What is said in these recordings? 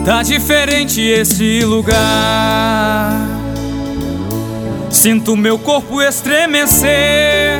Tá diferente esse lugar. Sinto meu corpo estremecer.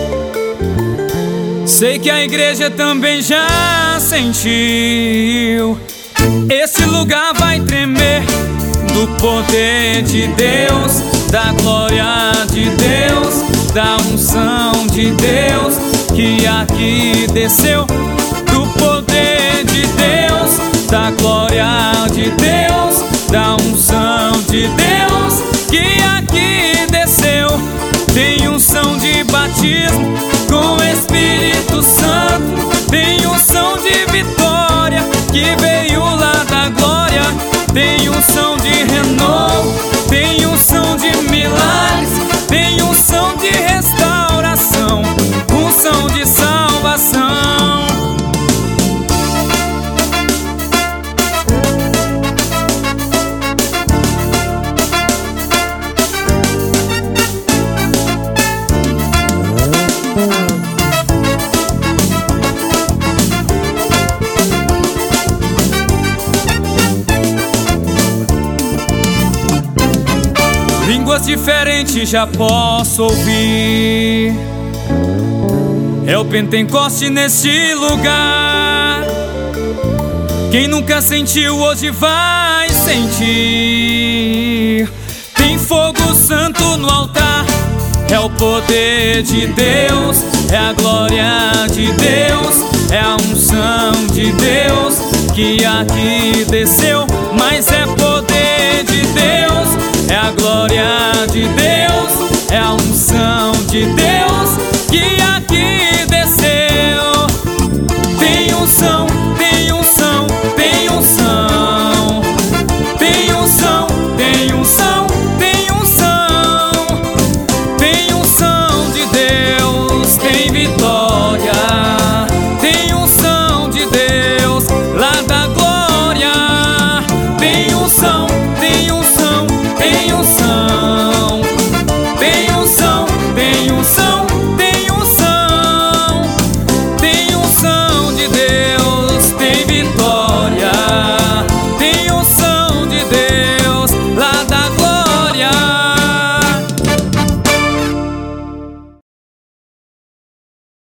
Sei que a igreja também já sentiu. Esse lugar vai tremer do poder de Deus, da glória de Deus, da unção de Deus que aqui desceu. Do poder de Deus, da glória de Deus, da unção de Deus que aqui desceu. Tem unção de batismo com o Espírito Santo, tem unção de vitória que veio lá da glória, tem unção de renovo, tem unção de milagres, tem unção de restauração, unção de salvação. Línguas diferentes já posso ouvir. É o Pentecoste neste lugar. Quem nunca sentiu hoje vai sentir. Tem fogo santo no altar. É o poder de Deus, é a glória de Deus, é a unção de Deus que aqui desceu. Mas é poder de Deus, é a glória de Deus, é a unção de Deus